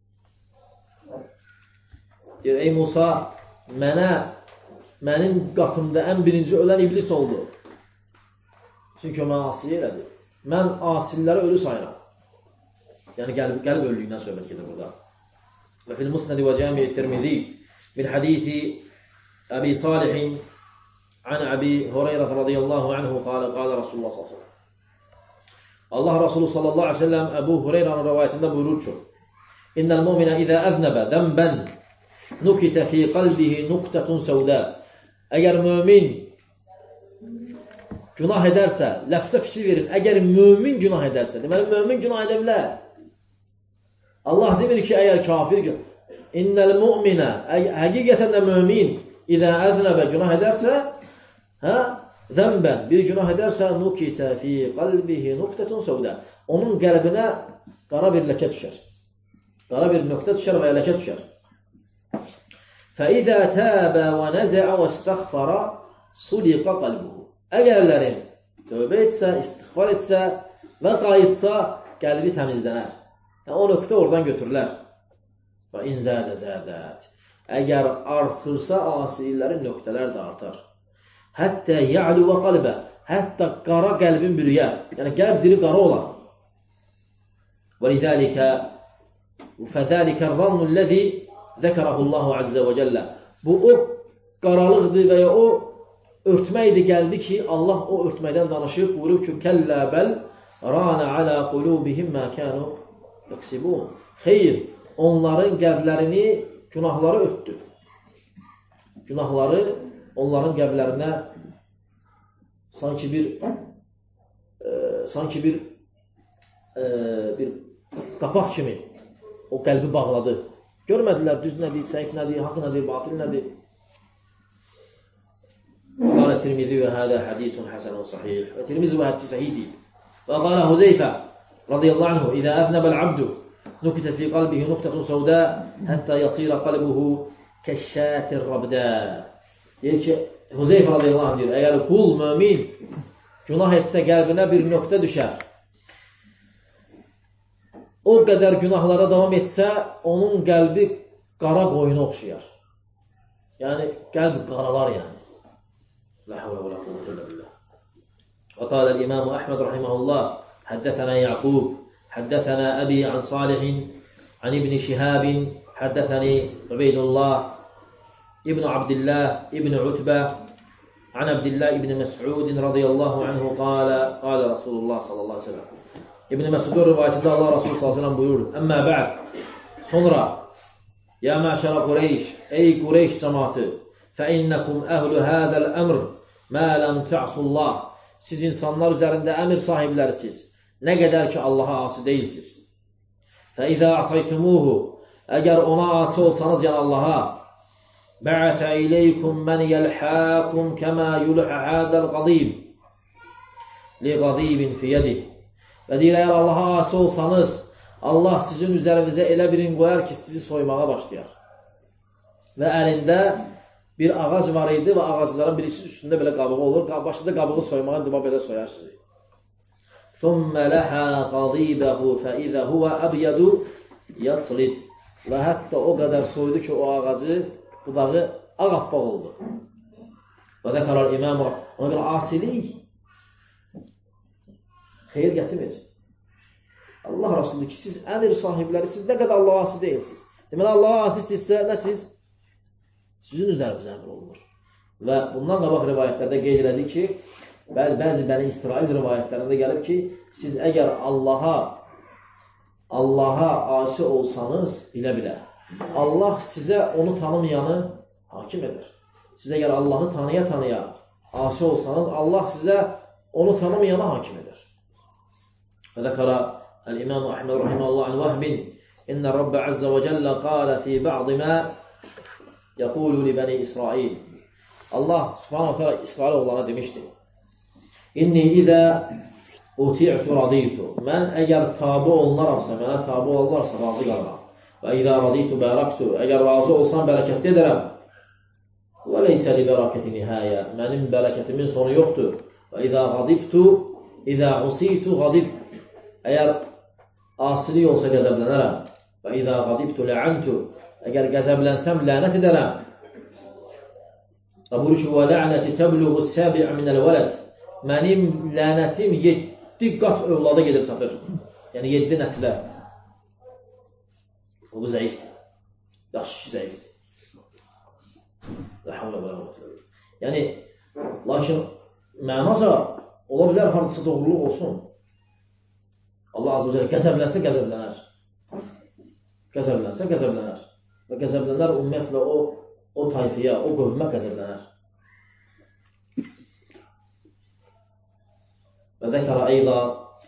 Deyir, ey Musa, mənə, mənim qatımda ən birinci ölən iblis oldu. Çünki o mənə asi elədi. Mən asilləri ölü sayıram. Yəni qəlb, qəlb öldüyündən söhbət gedir burada. Və fil musnədi və cəmi-i Tirmizi min hadithi Əbi Salihin an Əbi Hüreyrət radiyallahu anhu qalə, qalə Rasulullah sallallahu aleyhi ve sellem. Allah Rasulü sallallahu aleyhi ve sellem Əbu Hüreyrənin rəvayətində buyurur ki, İnnəl mu'minə izə əznəbə zənbən nukitə fi qalbihi nuqtətun səvdə. Əgər mümin günah edərsə, ləfsə fikir verin, əgər mümin günah edərsə, deməli, mümin günah edə bilər. Allah demir ki, əgər kafir, innəl mu'minə, həqiqətən də mümin, İdə əznəbə günah edərsə, hə, zənbən, bir günah edərsə, nukitə fi qalbihi nuqtətun səvdə. Onun qəlbinə qara bir ləkə düşər. Qara bir nöqtə düşər və ya ləkə düşər. Fəizə təbə və nəzəə və istəxfara suliqə qalbuhu. Əgərlərim tövbə etsə, istiğfar etsə və qayıtsa, qəlbi təmizlənər. Yəni, o nöqtə oradan götürülər. Və inzədə zədət. Əgər artırsa, asililərin nöqtələr də artar. Həttə ya'lu və qalbə. Hətta qara qəlbin bürüyər. Yəni, qəlb dili qara olan. Və lidəlikə fəzəlikə rannulləzi zəkərəhullahu azzə və cəllə. Bu, o qaralıqdır və ya o örtməkdir qəlbi ki, Allah o örtməkdən danışır, buyurur ki, kəllə bəl rana alə qulubihim mə kənu yəksibun. Xeyr, onların qəlblərini, günahları örtdü. Günahları onların qəlblərinə sanki bir e, sanki bir e, bir qapaq kimi o qəlbi bağladı. Görmədilər düz nədir, səhif nədir, haqq nədir, batil nədir. Qala Tirmizi və hədə hədisun həsənun sahih. Və Tirmizi və hədisi sahih deyil. Və qala Huzeyfə radiyallahu anhu İzə əznəbəl abdu nukitə fi qalbihi nuqtətun səvdə həttə yasirə qalbuhu kəşşətir rabdə. Deyir ki, Huzeyfə radiyallahu anh deyir, əgər qul, mümin günah etsə qəlbinə bir nöqtə düşər. O qədər günahlara davam etsə, onun qəlbi qara qoyuna oxşayar. Yəni, qəlb qaralar yəni. La havlə və la quvvətə illə billah. Və qalə İmam Əhməd rahiməhullah, həddəthənə Yaqub, həddəthənə əbi an Salihin, an İbni Şihabin, həddəthəni Ubeydullah, İbn Abdillah, İbn Utbə, an Abdillah İbn Məs'udin radiyallahu anhu qalə, qalə Rasulullah sallallahu aleyhi ve sellem. İbn Məsudun rivayətində Allah Rasulü sallallahu aleyhi ve sellem buyurur. Əmmə bə'd, sonra, ya məşərə Qureyş, ey Qureyş cəmatı, fəinnəkum əhlü hədəl əmr, mə ləm tə'sullah. Siz insanlar üzərində əmir sahiblərisiz, nə qədər ki Allaha asi deyilsiz. Fəizə asaytumuhu, əgər ona asi olsanız yəni Allaha, bə'əfə iləykum mən yəlhəkum kəmə yulhə hədəl qadib, li qadibin fiyədih. Və deyir, əgər Allaha asi olsanız, Allah sizin üzərinizə elə birin qoyar ki, sizi soymağa başlayar. Və əlində bir ağac var idi və ağacların birisi üstündə belə qabığı olur. Başında qabığı soymağa dima belə soyar sizi. ثُمَّ لَحَا قَضِيبَهُ فَإِذَا هُوَ أَبْيَدُ يَصْلِدْ Və hətta o qədər soydu ki, o ağacı, budağı ağappaq oldu. Və də qarar imam, ona görə asilik xeyir gətirmir. Allah Rasulü ki, siz əmir sahibləri, siz nə qədər Allah'a asi deyilsiniz. Deməli, Allah'a asisizsə, nə siz? Sizin üzərinizə əmr olunur. Və bundan qabaq rivayətlərdə qeyd elədik ki, bəzi, bəzi Bəni İsrail rivayətlərində gəlib ki, siz əgər Allah'a Allah'a asi olsanız, bilə-bilə, Allah sizə onu tanımayanı hakim edir. Siz əgər Allah'ı tanıya-tanıya asi olsanız, Allah sizə onu tanımayanı hakim edir. Və zəkara el-İmam Ahmed rahimehullah an Vahbin inna Rabb azza və cəllə qala fi ba'd ma yaqulu li Bani İsrail. Allah subhanahu teala İsrail oğlana demişdi. İnni izə uti'tu raditu. Mən əgər tabi olunaramsa, mənə tabi olunarsa razı qalaram. Və izə raditu bəraktu. Əgər razı olsam bərəkətli edərəm. Və leysə li bərəkəti nihayə. Mənim bərəkətimin sonu yoxdur. Və izə qadibtu, izə usitu qadib. Əgər asilik olsa qəzəblənərəm. Və izə qadibtu lə'antu. Əgər qəzəblənsəm lənət edərəm. Və buyurur ki, və lənəti təbluğu səbi' minəl vələd. Mənim lənətim yeddi qat övlada gedib çatır. Yəni yeddi nəsilə. O bu zəifdir. Yaxşı ki, zəifdir. Yəni, lakin mənaca ola bilər haradasa doğruluq olsun. Allah azə və cəllə qəzəblənsə qəzəblənər. Qəzəblənsə qəzəblənər. Və qəzəblənər ümumiyyətlə o, o tayfiyə, o qövmə qəzəblənər. وذكر أيضا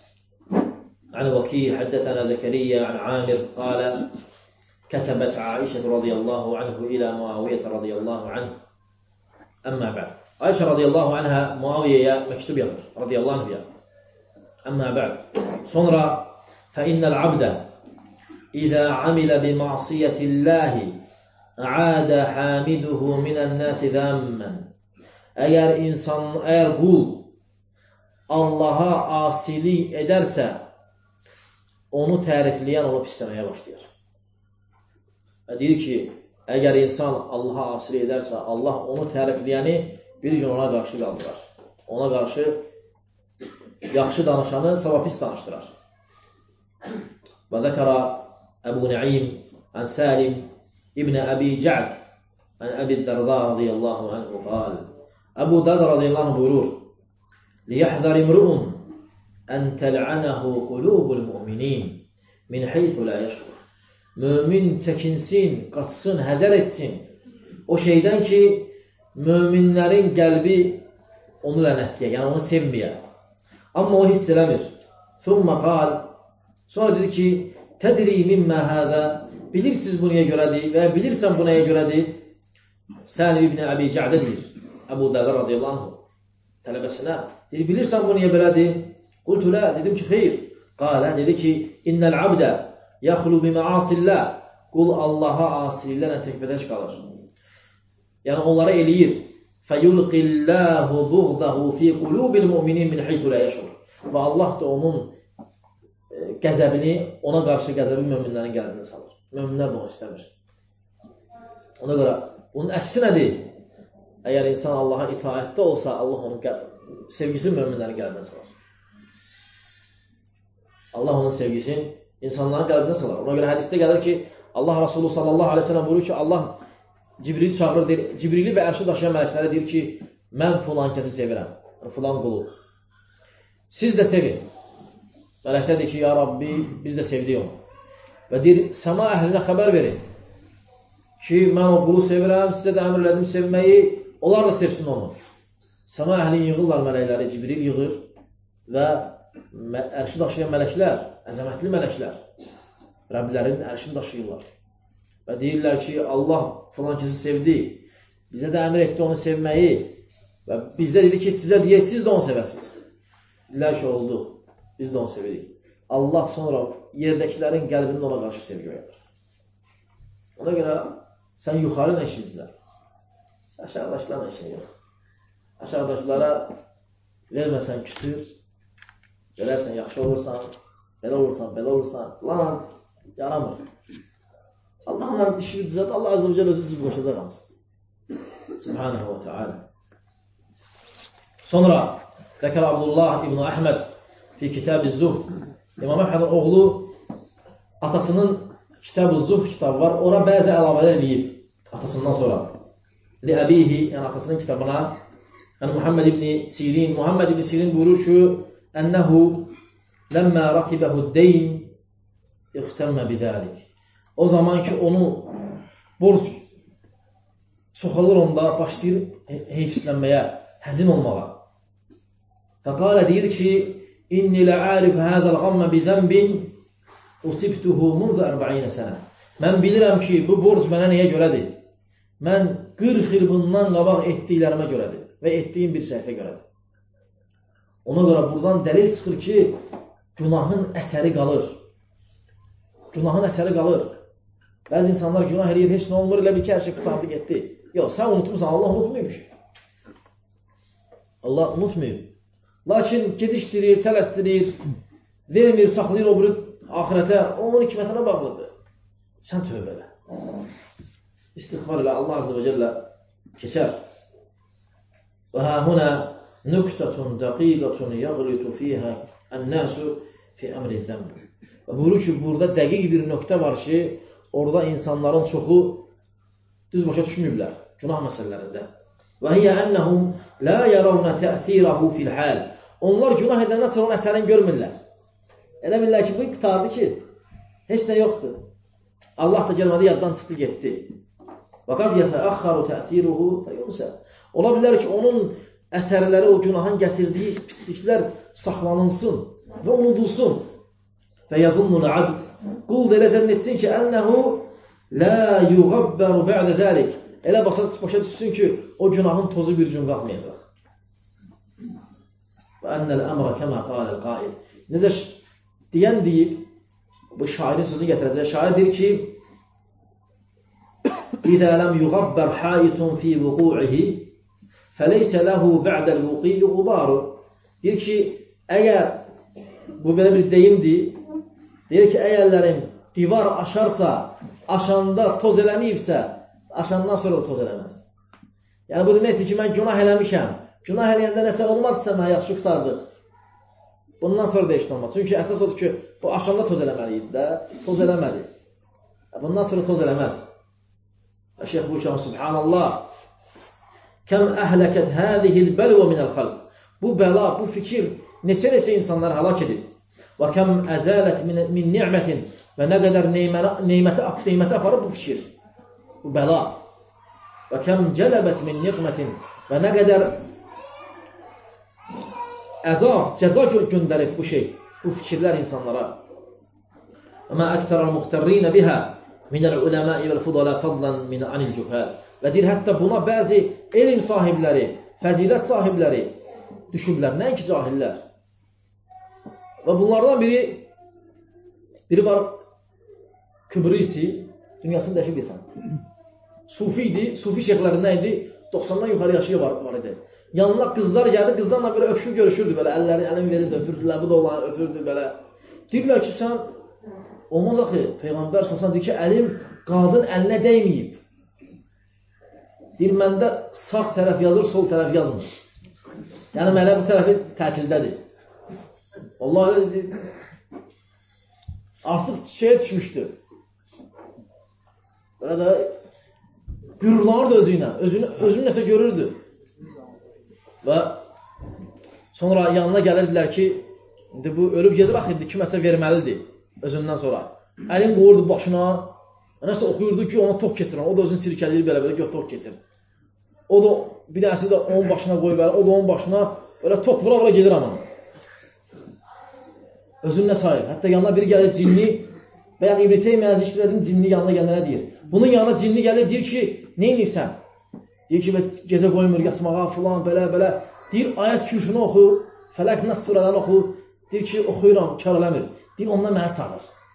عن وكيع حدثنا زكريا عن عامر قال كتبت عائشة رضي الله عنه إلى معاوية رضي الله عنه أما بعد عائشة رضي الله عنها معاوية مكتوب يظهر رضي الله عنه أما بعد sonra فإن العبد إذا عمل بمعصية الله عاد حامده من الناس ذاما eğer insan eğer kul Allah'a asilik ederse onu tərifləyən onu pisləməyə başlayır. Və deyir ki, əgər insan Allah'a asilik edersə, Allah onu tərifləyəni bir gün ona qarşı qaldırar. Ona qarşı yaxşı danışanı savapis danışdırar. Və zəkara Əbu Nu'aym an Salim ibn Əbi Ca'd an Əbi Darda radiyallahu anhu qal. Əbu Darda radiyallahu anhu buyurur: ليحذر امرؤ أن تلعنه قلوب المؤمنين من حيث لا يشعر. Mömin çəkinsin, qaçsın, həzər etsin o şeydən ki, möminlərin qəlbi onu lənətliyə, yəni onu sevməyə. Amma o hiss eləmir. ثُمَّ قال Sonra dedi ki, تَدْرِي مِمَّا هَذَا Bilirsiniz bu niyə görədir və bilirsən bu nəyə görədir? Salim ibn Əbi Ca'də deyir. Əbu Darda radiyallahu anhu tələbəsinə. Dedi, bilirsən bu niyə belədir? Qultu lə, dedim ki, xeyr. Qalə, dedi ki, innəl abdə yaxlu biməasillah. Qul Allaha asililərlə təkbədəş qalır. Yəni, onlara eləyir. Fəyulqillahu buğdahu fi qulubil müminin min heythu lə yəşur. Və Allah da onun qəzəbini, ona qarşı qəzəbi möminlərin qəlbinə salır. Möminlər də onu istəmir. Ona görə, bunun əksi nədir? Əgər insan Allaha itaətdə olsa, Allah onun sevgisini möminlərin qəlbinə salar. Allah onun sevgisini insanların qəlbinə salar. Ona görə hədisdə gəlir ki, Allah Rasulü sallallahu aleyhi ve sellem buyurur ki, Allah Cibrili çağırır, deyir, Cibrili və ərşi daşıyan mələklərə deyir ki, mən filan kəsi sevirəm, filan qulu. Siz də sevin. Mələklər deyir ki, ya Rabbi, biz də sevdik onu. Və deyir, səma əhlinə xəbər verin ki, mən o qulu sevirəm, sizə də əmr elədim sevməyi, onlar da sevsin onu. Səma əhlin yığırlar mələkləri, Cibril yığır və ərşi daşıyan mələklər, əzəmətli mələklər, Rəblərinin ərşini daşıyırlar. Və deyirlər ki, Allah filan kəsi sevdi, bizə də əmr etdi onu sevməyi və bizdə dedi ki, sizə deyək, siz də onu sevəsiniz. Dedilər ki, oldu, biz də onu sevirik. Allah sonra yerdəkilərin qəlbində ona qarşı sevgi oyadır. Ona görə sən yuxarı ilə işin düzəlt. Aşağıdaşlarla işin yoxdur. Aşağıdaşlara verməsən küsür, verərsən yaxşı olursan, belə olursan, belə olursan, lan, yaramır. Allah'la işini düzelt, Allah azze ve celle özü düzüb qoşacaq hamısın. Subhanahu wa ta'ala. Sonra Zəkər Abdullah İbn Əhməd fi Kitab-ı Zuhd. İmam Əhmədin oğlu atasının Kitab-ı Zuhd kitabı var. Ona bəzi əlavələr eləyib atasından sonra. Li-əbihi, yəni atasının kitabına, yəni Muhammed ibn Sirin, Muhammed ibn Sirin buyurur ki, ənəhu ləmmə rakibəhu deyn ixtəmmə bidəlik. O zaman ki, onu borc çoxalır onda, başlayır heyfslənməyə, həzin olmağa. Fəqalə deyir ki, inni lə'arif hədəl qammə bidənbin usibtuhu munzu ərbə'inə sənə. Mən bilirəm ki, bu borc mənə nəyə görədir? Mən qırx il bundan qabaq etdiklərimə görədir və etdiyim bir səhvə görədir. Ona görə buradan dəlil çıxır ki, günahın əsəri qalır. Günahın əsəri qalır. Bəzi insanlar günah eləyir, heç nə olmur, elə bir ki, hər şey qutardı, getdi. Yox, sən unutmursan, Allah unutmayıb. Allah unutmayıb. Lakin gedişdirir, tələsdirir, vermir, saxlayır o biri axirətə, onun hikmətinə bağlıdır. Sən tövbələ. İstiğfar ilə Allah azze və cəllə keçər. Və həhunə nüktətun dəqiqətun yəğlitu fiyhə ən-nəsu fi əmri zəmb. Və buyurur ki, burada dəqiq bir nöqtə var ki, orada insanların çoxu düz başa düşməyiblər günah məsələlərində. Və hiyə ennəhum la yarawna tə'thirahu fil hal. Onlar günah edəndən sonra onun əsərini görmürlər. Elə bilirlər ki, bu qurtardı ki, heç nə yoxdur. Allah da gəlmədi, yaddan çıxdı, getdi. Və qad yətəəxxaru tə'thiruhu fəyunsə. Ola bilər ki, onun əsərləri, o günahın gətirdiyi pisliklər saxlanılsın və unudulsun. Və yəzunnul abd. Qul da elə zənn etsin ki, ənəhu la yuğabbəru bə'də zəlik. Elə başa düşsün ki, o günahın tozu bir gün qalxmayacaq. Və ənəl əmrə kəmə qaləl qail. Necə deyən deyib, bu şairin sözünü gətirəcək. Şair deyir ki, İzə ləm yuğabbər haitun fi vuku'ihi fəleysə ləhu bə'dəl vuqi'i qubaru. Deyir ki, əgər, bu belə bir deyimdir, deyir ki, əgərlərim divar aşarsa, aşanda toz eləməyibsə, aşandan sonra da toz eləməz. Yəni, bu deməkdir ki, mən günah eləmişəm. Günah eləyəndə nəsə olmadısa, mən yaxşı qutardıq. Bundan sonra da işin olmaz. Çünki əsas odur ki, bu aşanda toz eləməliydi də, toz eləmədi. Bundan sonra toz eləməz. Şeyh buyurur, Subhanallah, kəm əhləkət hədihil bəlvə minəl xalq. Bu bəla, bu fikir neçə-neçə insanları halak edib. Və kəm əzələt min ni'mətin və nə qədər neymətə aparıb bu fikir, bu bəla. Və kəm cələbət min niqmətin və nə qədər əzab, cəza göndərib bu şey, bu fikirlər insanlara. Və mə əktərəl muxtərrinə bihə minəl uləməi vəl-fudalə fadlan min anil cühəl. Və deyir, hətta buna bəzi elm sahibləri, fəzilət sahibləri düşüblər, nəinki cahillər. Və bunlardan biri, biri var, Kübrisi, dünyasını dəşib bilsən. Sufi idi, sufi şeyxlərindən idi, doxsandan yuxarı yaşıya var, var idi. Yanına qızlar gəldi, qızlarla belə öpüşür, görüşürdü, belə əlləri əlin verirdi, öpürdülər, bu da olan öpürdü, belə. Deyirlər ki, sən, olmaz axı, Peyğəmbər səsən deyir ki, əlim qadın əlinə dəyməyib. Deyir, məndə sağ tərəf yazır, sol tərəf yazmır. Yəni, mənə bu tərəfi təkildədir. Allah elə deyir, artıq şeyə düşmüşdür. Belə də qürurlanırdı özü ilə, özünü, özünü nəsə görürdü. Və sonra yanına gəlirdilər ki, bu ölüb gedir, axı, kiməsə verməlidir özündən sonra. Əlin qoyurdu başına, nəsə oxuyurdu ki, ona tok keçirir, o da özünü sirkəliyir belə-belə, gör tok keçirir. O da, bir dənəsi də onun başına qoyur belə, o da onun başına belə tok vura-vura gedir amma. Özünlə sayır. Hətta yanına biri gəlir cinni, bəyək İbn Teymiyyə zikr cinni yanına gəlir, nə deyir? Bunun yanına cinni gəlir, deyir ki, neynirsən? Deyir ki, gecə qoymur yatmağa filan, belə-belə. Deyir, ayət kürsünü oxu, Fələq Nəs surədən oxu, deyir ki, oxuyuram, kar eləmir. Deyir, ondan mənə çağır.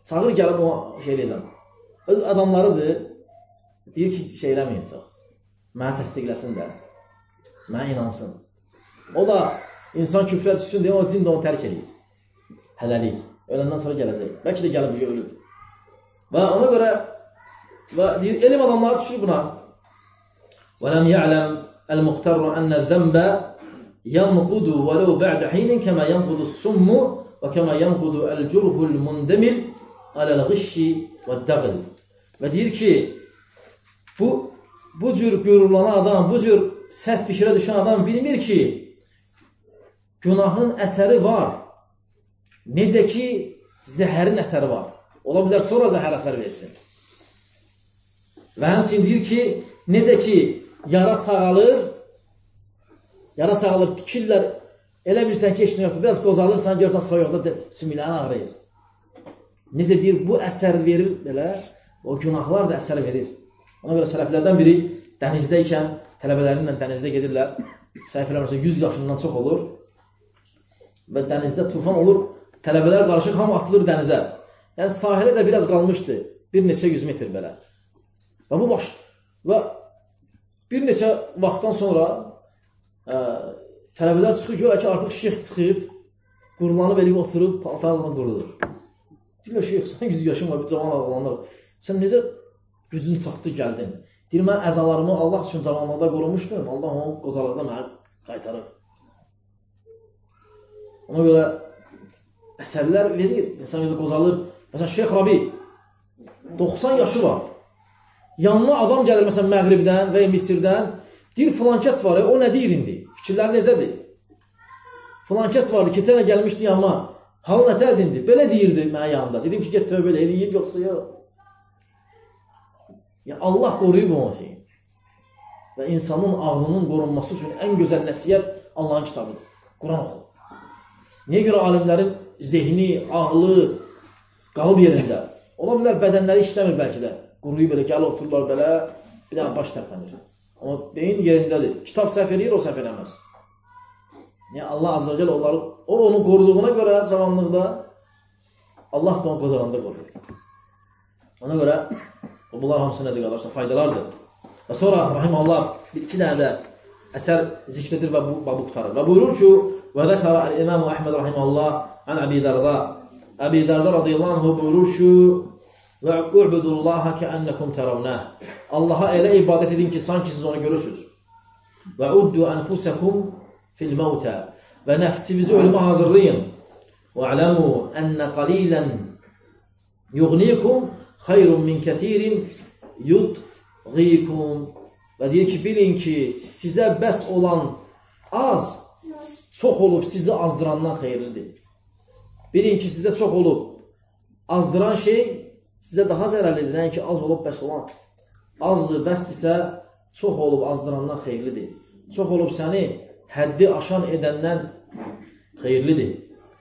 Çağır gəlib o şey deyəcəm. Öz adamlarıdır, deyir ki, şey eləməyəcək. Mənə təsdiqləsin də, mənə inansın. O da insan küfrə düşsün deyə o cin də onu tərk edir. Hələlik. Öləndən sonra gələcək. Bəlkə də gəlib ölüb. Və ona görə və deyir, elm adamları düşür buna. وَلَمْ يَعْلَمْ الْمُخْتَرُّ أَنَّ الذَّنْبَ يَنْقُدُ وَلَوْ بَعْدَ حِينٍ كَمَا يَنْقُدُ السُّمُّ وَكَمَا يَنْقُدُ الْجُرْهُ الْمُنْدَمِلِ عَلَى الْغِشِّ وَالدَّغْلِ. Və deyir ki, bu, bu cür qürurlanan adam, bu cür səhv fikrə düşən adam bilmir ki, günahın əsəri var. Necə ki, zəhərin əsəri var. Ola bilər, sonra zəhər əsər versin. Və həmçinin deyir ki, necə ki, yara sağalır, yara sağalır, tikirlər, elə bilirsən ki, eşini yoxdur, biraz qozalırsan, görsən soyuqda sümüklərin ağrıyır. Necə deyir, bu əsər verir, belə, o günahlar da əsər verir. Ona görə sələflərdən biri dənizdəykən, tələbələrinlə dənizdə gedirlər, səhv eləmirsə, yüz yaşından çox olur və dənizdə tufan olur, tələbələr qarışıq, hamı atılır dənizə. Yəni, sahilə də biraz qalmışdı, bir neçə yüz metr belə. Və bu baş, və bir neçə vaxtdan sonra ə, tələbələr çıxır, görək ki, artıq şeyx çıxıb, qurulanıb eləyib oturub, paltarlardan qurudur. Deyirlər, şeyx, sən yüz yaşın var, bir cavan ağlanır. Sən necə gücün çatdı, gəldin? Deyir, mən əzalarımı Allah üçün cavanlıqda qorumuşdum, Allah onu qozalıqda mənə qaytarır. Ona görə əsərlər verir, insan gözə qozalır. Məsələn, Şeyx Rabi, doxsan yaşı var. Yanına adam gəlir, məsələn, Məğribdən və ya Misirdən, deyir, filan kəs var, o nə deyir indi? Fikirlər necədir? Filan kəs vardı, keçənə gəlmişdi yanıma, hal nətədir indi? Belə deyirdi mənə yanında. Dedim ki, get tövbə elə eləyib, yoxsa yox. Yəni, Allah qoruyub onu şeyin. Və insanın ağlının qorunması üçün ən gözəl nəsiyyət Allahın kitabıdır. Quran oxu. Niyə görə alimlərin zehni, ağlı qalıb yerində? Ola bilər, bədənləri işləmir bəlkə də. Quruyub belə, gəl otururlar belə, bir dənə baş tərpənir. Amma beyin yerindədir. Kitab səhv eləyir, o səhv eləməz. Yəni, Allah azza və cələ onları, o onu qoruduğuna görə cavanlıqda, Allah da onu qozalanda qoruyur. Ona görə, bunlar hamısı nədir qardaşlar? Faydalardır. Və sonra, rahiməllah, iki dənə də əsər zikr edir və bu, bu qutarır. Və buyurur ki, və zəkara əl-İmam Əhməd rahiməllah ən Əbi Dərdə. Əbi Dərdə radiyallahu anhu buyurur ki, və u'budullaha kəənnəkum tərəvnəh. Allaha elə ibadət edin ki, sanki siz onu görürsünüz. Və uddu ənfusəkum fil məvtə. Və nəfsinizi ölümə hazırlayın. Və ələmu ənə qalilən yuğnikum xayrun min kəthirin yudğikum. Və deyir ki, bilin ki, sizə bəs olan az, çox olub sizi azdırandan xeyirlidir. Bilin ki, sizə çox olub azdıran şey sizə daha zərərlidir, yəni ki, az olub bəs olan. Azdır, bəsdirsə, çox olub azdırandan xeyirlidir. Çox olub səni həddi aşan edəndən xeyirlidir.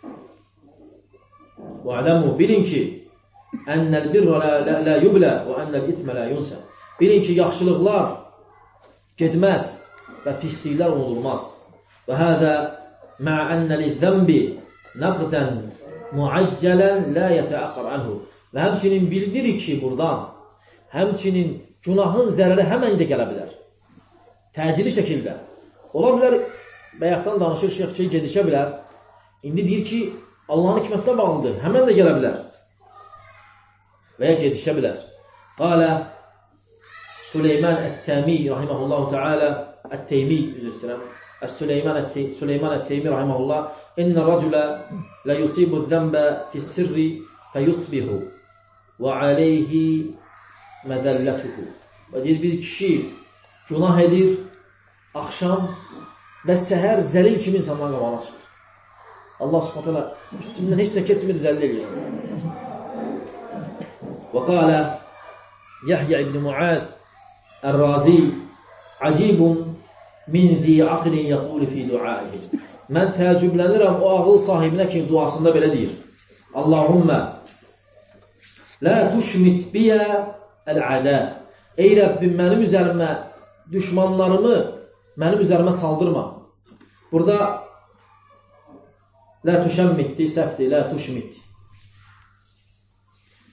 Və aləmu, bilin ki, ennəl birrə lə yublə və ennəl ithmə lə yunsə. Bilin ki, yaxşılıqlar gedməz və pisliklər unudulmaz. Və hədə mə ennəli zəmbi nəqdən muəccələn lə yətəəxər ənhu. Və həmçinin bildirir ki, buradan, həmçinin günahın zərəri həmən də gələ bilər. Təcili şəkildə. Ola bilər, bəyəxtdan danışır, şeyx ki, gedişə bilər. İndi deyir ki, Allahın hikmətinə bağlıdır, həmən də gələ bilər. Və ya gedişə bilər. Qalə Süleyman Ət-Təmi, rahiməhullahu teala, Ət-Teymi, üzr istəyirəm. Süleyman Ət-Teymi, rahiməhullah, İnnə rəculə lə yusibu zəmbə fis-sirri fəyusbihu və aleyhi məzəllətuhu. Və deyir, bir kişi günah edir, axşam və səhər zəlil kimi insandan qabağına çıxır. Allah subhanət hələ üstündən heç nə keçmir, zəlil edir. Və qalə Yahya ibn Muaz Ər-Razi Acibun min zi aqlin yaqulu fi duaihi. Mən təəccüblənirəm o ağıl sahibinə ki, duasında belə deyir. Allahümmə la tuşmit biyə əl-ədə. Ey Rəbbim, mənim üzərimə düşmanlarımı mənim üzərimə saldırma. Burada la tuşəmmitdi, səhvdir, la tuşmitdi.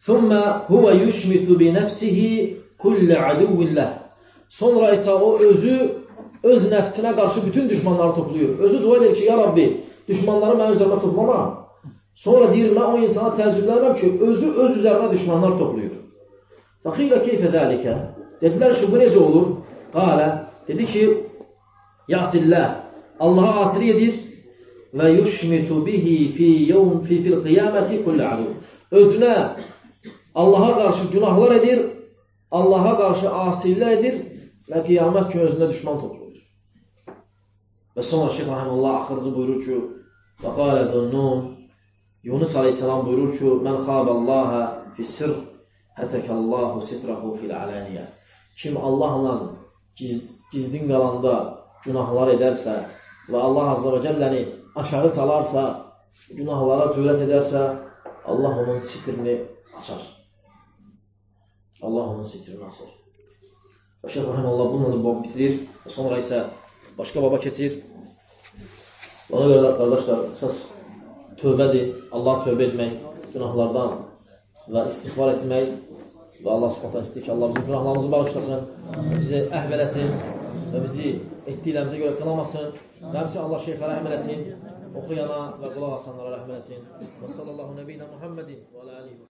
ثُمَّ هُوَ يُشْمِتُ بِنَفْسِهِ كُلَّ عَدُوٍ لَهِ Sonra isə o özü, öz nəfsinə qarşı bütün düşmanları toplayır. Özü dua edir ki, ya Rabbi, düşmanları mənim üzərimə toplama. Sonra deyir, mən o insana təəccüblənirəm ki, özü öz üzərinə düşmanlar toplayır. فَقِيلَ كَيْفَ ذَٰلِكَ Dedilər ki, bu necə olur? Qalə, dedi ki, Yasillah, Allaha asiri edir və yushmitu bihi fi yevm fi fil qiyamati kulli adu. Özünə Allaha qarşı günahlar edir, Allaha qarşı asirlər edir və qiyamət günü özünə düşman toplayır. Və sonra Şeyx Rahimullah axırıcı buyurur ki, və qalə zənnun, Yunus aleyhissalam buyurur ki, mən xabəllaha fissir, hətəkəllahu sitrahu fil alaniyə. Kim Allahla giz, gizdin qalanda günahlar edərsə və Allah Azze və Cəlləni aşağı salarsa, günahlara cürət edərsə, Allah onun sitrini açar. Allah onun sitrini açar. Və Şeyx Rahimullah bununla bab bitirir. Və sonra isə başqa baba keçir. Ona görə qardaşlar, əsas tövbədir. Allah tövbə etmək, günahlardan və istiğfar etmək və Allah subhanətən istəyir ki, Allah bizim günahlarımızı bağışlasın, bizi əhv eləsin və bizi etdiklərimizə görə qınamasın və həmçinin Allah şeyxə rəhm eləsin, oxuyana və qulaq asanlara rəhm eləsin. Və sallallahu nəbiyyina Muhammedin və alə alihi